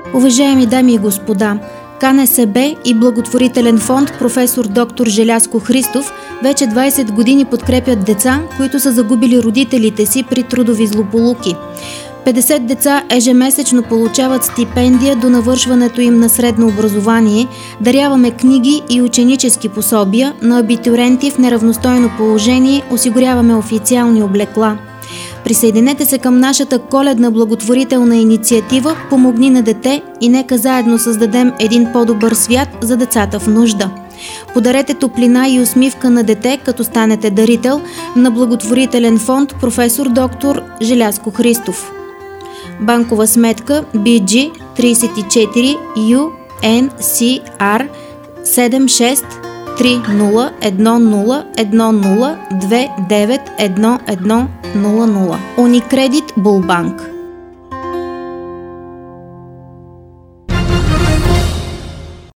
Уважаеми дами и господа, КНСБ и благотворителен фонд професор доктор Желязко Христов вече 20 години подкрепят деца, които са загубили родителите си при трудови злополуки. 50 деца ежемесечно получават стипендия до навършването им на средно образование, даряваме книги и ученически пособия на абитуриенти в неравностойно положение, осигуряваме официални облекла. Присъединете се към нашата коледна благотворителна инициатива "Помогни на дете" и нека заедно създадем един по-добър свят за децата в нужда. Подарете топлина и усмивка на дете, като станете дарител на благотворителен фонд професор доктор Желязко Христов. Банкова сметка BG 34 UNCR 76301010291100 Уникредит Булбанк.